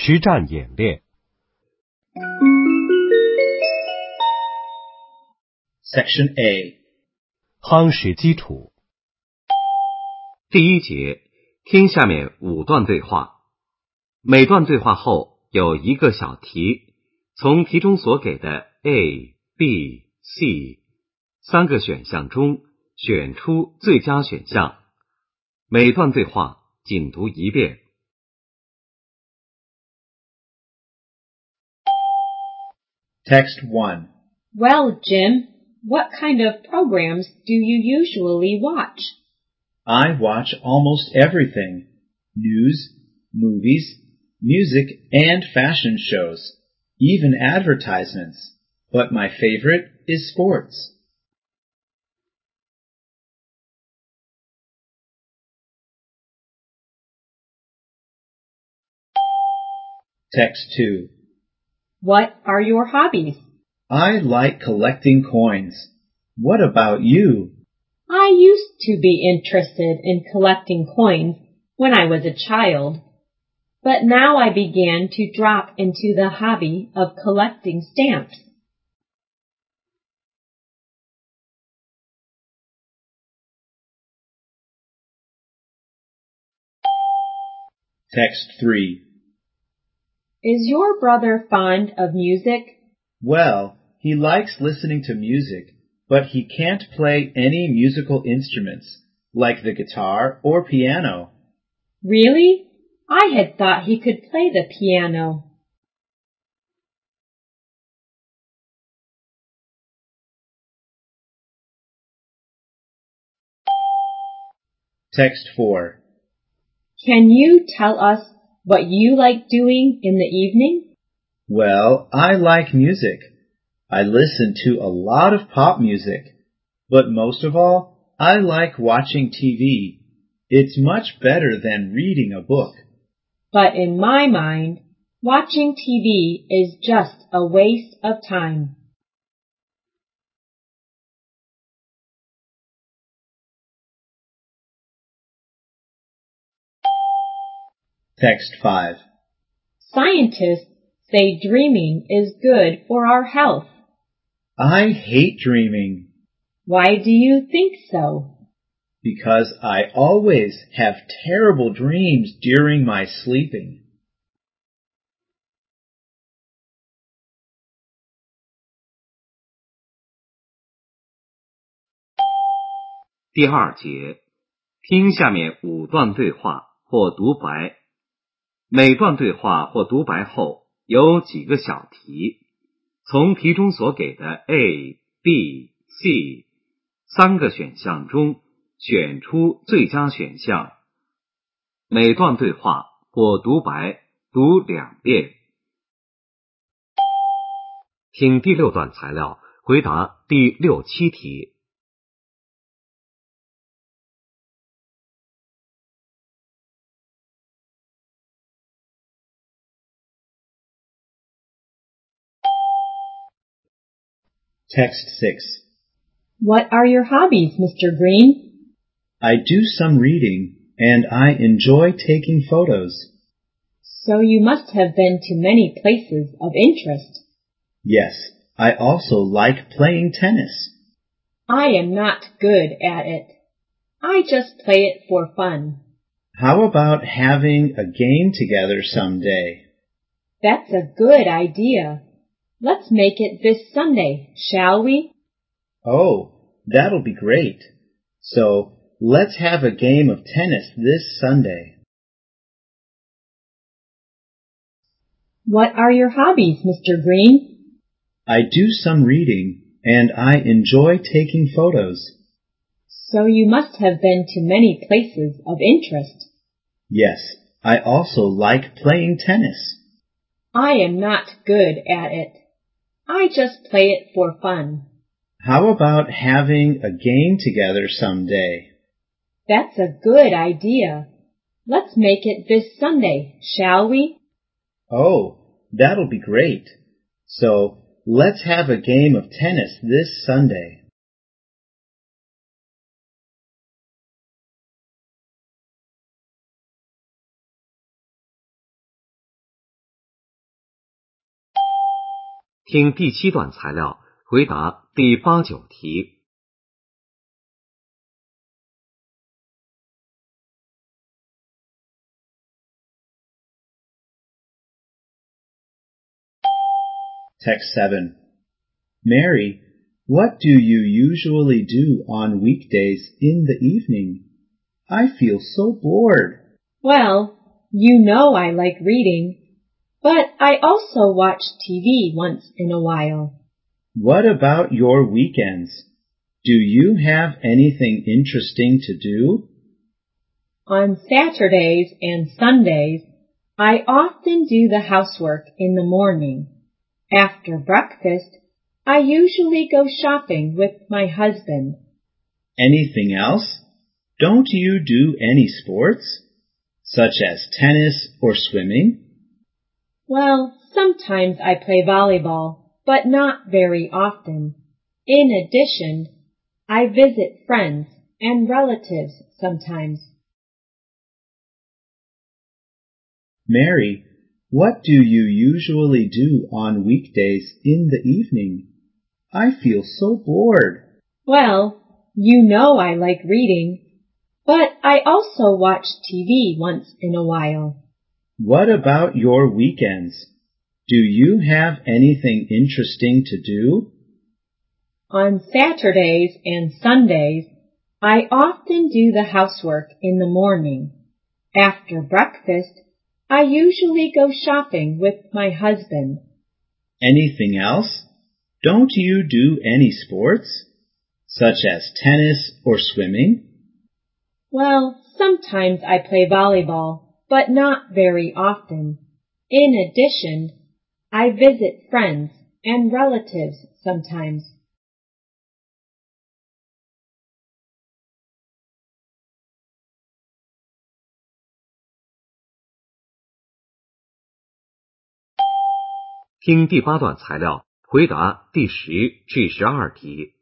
实战演练。 Section A. 夯实基础。 第一节，听下面5段对话。每段对话后有一个小题，从题中所给的 A、B、C 3个选项中选出最佳选项。每段对话仅读一遍。 Text 1. Well, Jim, what kind of programs do you usually watch? I watch almost everything. News, movies, music, and fashion shows. Even advertisements. But my favorite is sports. Text 2. What are your hobbies? I like collecting coins. What about you? I used to be interested in collecting coins when I was a child, but now I began to drop into the hobby of collecting stamps. Text 3. Is your brother fond of music? Well, he likes listening to music, but he can't play any musical instruments, like the guitar or piano. Really? I had thought he could play the piano. Text 4. Can you tell us what you like doing in the evening? Well, I like music. I listen to a lot of pop music, but most of all, I like watching TV. It's much better than reading a book. But in my mind, watching TV is just a waste of time. Text 5. Scientists say dreaming is good for our health. I hate dreaming. Why do you think so? Because I always have terrible dreams during my sleeping. 第2节，听下面5段对话或独白。每段对话或独白后有几个小题，从题中所给的 A、B、C 3个选项中选出最佳选项。每段对话或独白读2遍。 听第6段材料，回答第6、7题。 Text 6. What are your hobbies, Mr. Green? I do some reading, and I enjoy taking photos. So you must have been to many places of interest. Yes, I also like playing tennis. I am not good at it. I just play it for fun. How about having a game together someday? That's a good idea. Let's make it this Sunday, shall we? Oh, that'll be great. So, let's have a game of tennis this Sunday. What are your hobbies, Mr. Green? I do some reading, and I enjoy taking photos. So you must have been to many places of interest. Yes, I also like playing tennis. I am not good at it. I just play it for fun. How about having a game together someday? That's a good idea. Let's make it this Sunday, shall we? Oh, that'll be great. So, let's have a game of tennis this Sunday. 听第7段材料，回答第8、9题。 Text 7. Mary, what do you usually do on weekdays in the evening? I feel so bored. Well, you know I like reading, but I also watch TV once in a while. What about your weekends? Do you have anything interesting to do? On Saturdays and Sundays, I often do the housework in the morning. After breakfast, I usually go shopping with my husband. Anything else? Don't you do any sports, such as tennis or swimming? Well, sometimes I play volleyball, but not very often. In addition, I visit friends and relatives sometimes. Mary, what do you usually do on weekdays in the evening? I feel so bored. Well, you know I like reading, but I also watch TV once in a while. What about your weekends? Do you have anything interesting to do? On Saturdays and Sundays, I often do the housework in the morning. After breakfast, I usually go shopping with my husband. Anything else? Don't you do any sports, such as tennis or swimming? Well, sometimes I play volleyball, but not very often. In addition, I visit friends and relatives sometimes. 听第8段材料，回答第10至12题。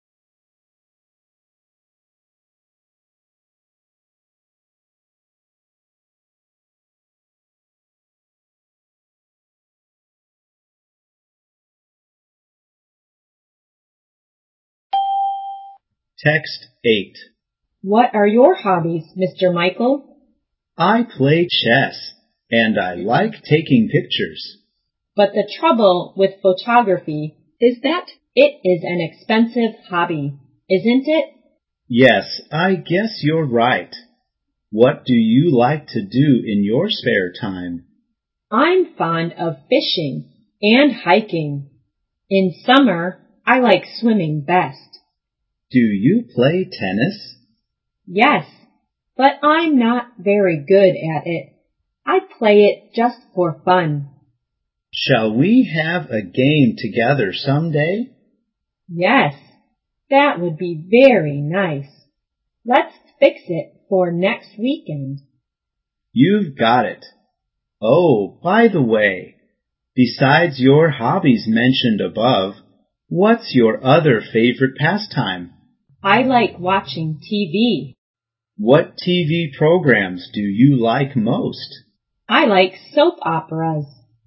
Text 8. What are your hobbies, Mr. Michael? I play chess, and I like taking pictures. But the trouble with photography is that it is an expensive hobby, isn't it? Yes, I guess you're right. What do you like to do in your spare time? I'm fond of fishing and hiking. In summer, I like swimming best. Do you play tennis? Yes, but I'm not very good at it. I play it just for fun. Shall we have a game together someday? Yes, that would be very nice. Let's fix it for next weekend. You've got it. Oh, by the way, besides your hobbies mentioned above, what's your other favorite pastime? I like watching TV. What TV programs do you like most? I like soap operas.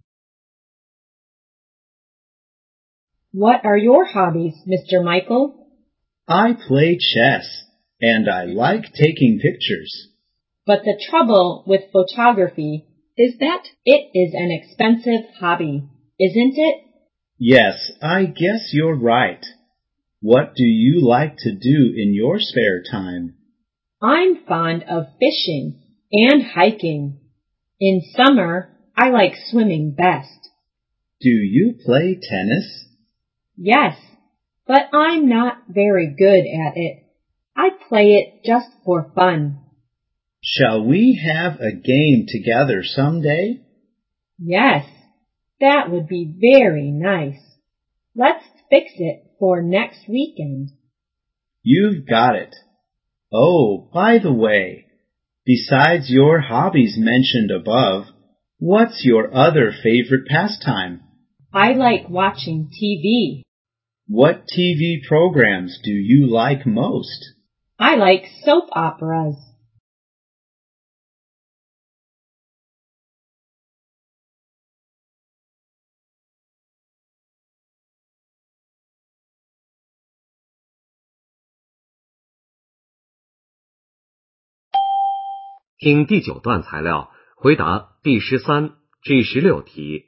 What are your hobbies, Mr. Michael? I play chess, and I like taking pictures. But the trouble with photography is that it is an expensive hobby, isn't it? Yes, I guess you're right. What do you like to do in your spare time? I'm fond of fishing and hiking. In summer, I like swimming best. Do you play tennis? Yes, but I'm not very good at it. I play it just for fun. Shall we have a game together someday? Yes, that would be very nice. Let's fix it for next weekend. You've got it. Oh, by the way, besides your hobbies mentioned above, what's your other favorite pastime? I like watching TV. What TV programs do you like most? I like soap operas. 听第9段材料，回答第13至16题。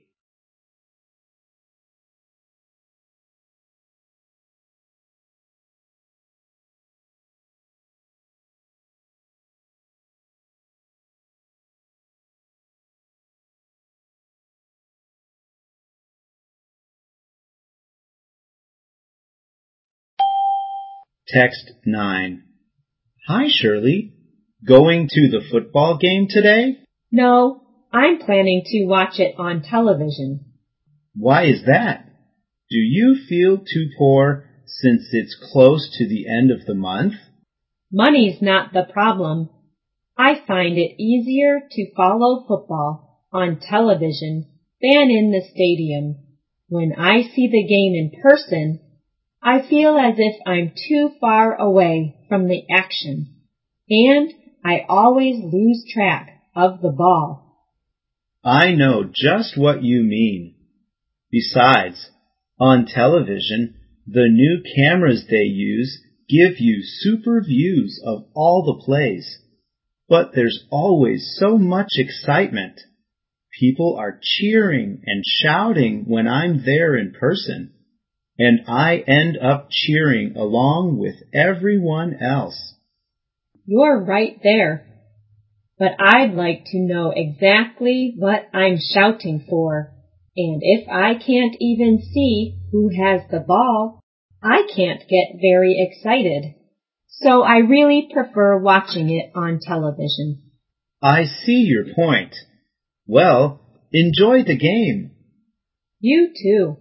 Text 9. Hi, Shirley. Going to the football game today? No, I'm planning to watch it on television. Why is that? Do you feel too poor since it's close to the end of the month? Money's not the problem. I find it easier to follow football on television than in the stadium. When I see the game in person, I feel as if I'm too far away from the action, and I always lose track of the ball. I know just what you mean. Besides, on television, the new cameras they use give you super views of all the plays. But there's always so much excitement. People are cheering and shouting when I'm there in person, and I end up cheering along with everyone else. You're right there. But I'd like to know exactly what I'm shouting for. And if I can't even see who has the ball, I can't get very excited. So I really prefer watching it on television. I see your point. Well, enjoy the game. You too.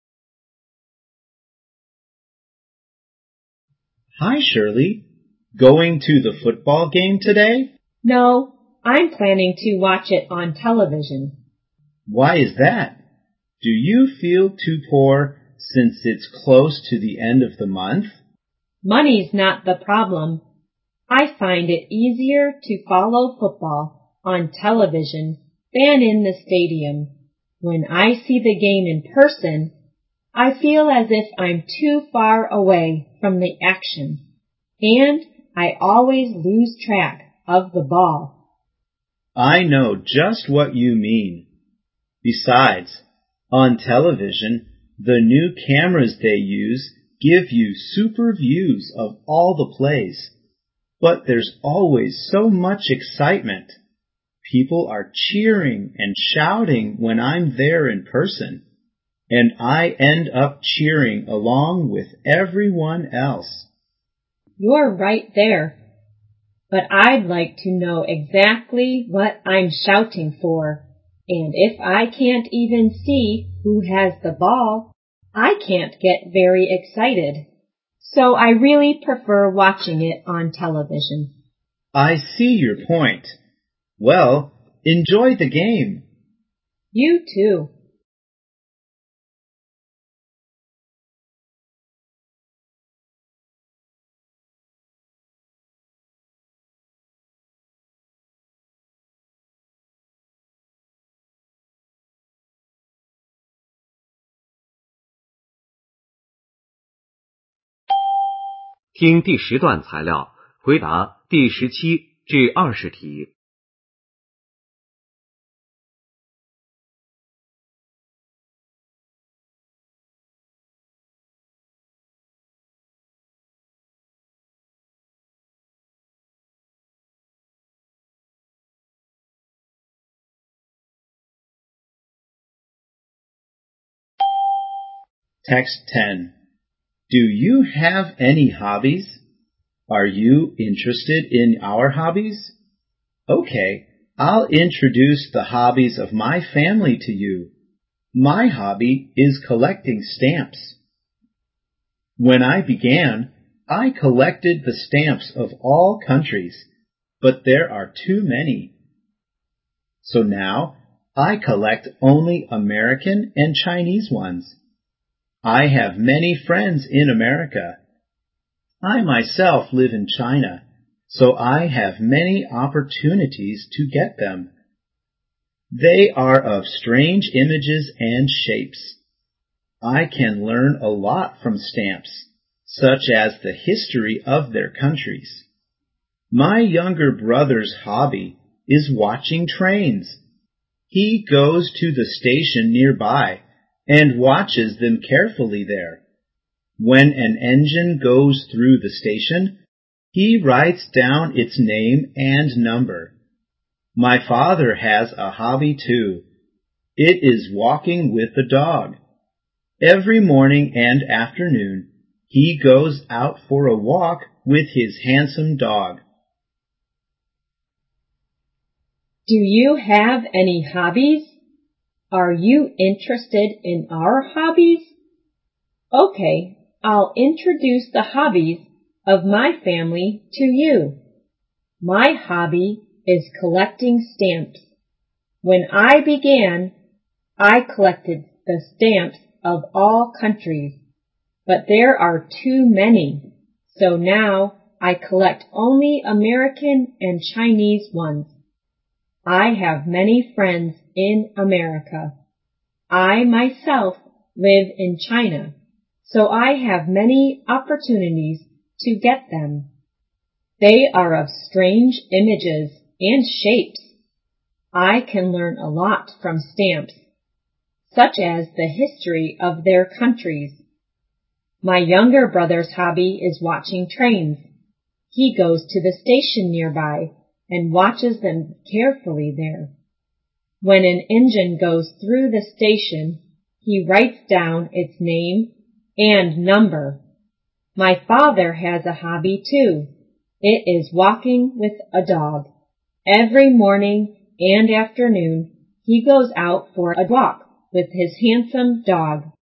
Hi, Shirley. Going to the football game today? No, I'm planning to watch it on television. Why is that? Do you feel too poor since it's close to the end of the month? Money's not the problem. I find it easier to follow football on television than in the stadium. When I see the game in person, I feel as if I'm too far away from the action, and I always lose track of the ball. I know just what you mean. Besides, on television, the new cameras they use give you super views of all the plays. But there's always so much excitement. People are cheering and shouting when I'm there in person, and I end up cheering along with everyone else. You're right there. But I'd like to know exactly what I'm shouting for. And if I can't even see who has the ball, I can't get very excited. So I really prefer watching it on television. I see your point. Well, enjoy the game. You too. 听第10段材料，回答第17至20题。 Text 10. Do you have any hobbies? Are you interested in our hobbies? Okay, I'll introduce the hobbies of my family to you. My hobby is collecting stamps. When I began, I collected the stamps of all countries, but there are too many. So now, I collect only American and Chinese ones. I have many friends in America. I myself live in China, so I have many opportunities to get them. They are of strange images and shapes. I can learn a lot from stamps, such as the history of their countries. My younger brother's hobby is watching trains. He goes to the station nearby and watches them carefully there. When an engine goes through the station, he writes down its name and number. My father has a hobby too. It is walking with a dog. Every morning and afternoon, he goes out for a walk with his handsome dog. Do you have any hobbies? Are you interested in our hobbies? Okay, I'll introduce the hobbies of my family to you. My hobby is collecting stamps. When I began, I collected the stamps of all countries, but there are too many, so now I collect only American and Chinese ones. I have many friends in America. I myself live in China, so I have many opportunities to get them. They are of strange images and shapes. I can learn a lot from stamps, such as the history of their countries. My younger brother's hobby is watching trains. He goes to the station nearby and watches them carefully there. When an engine goes through the station, he writes down its name and number. My father has a hobby too. It is walking with a dog. Every morning and afternoon, he goes out for a walk with his handsome dog.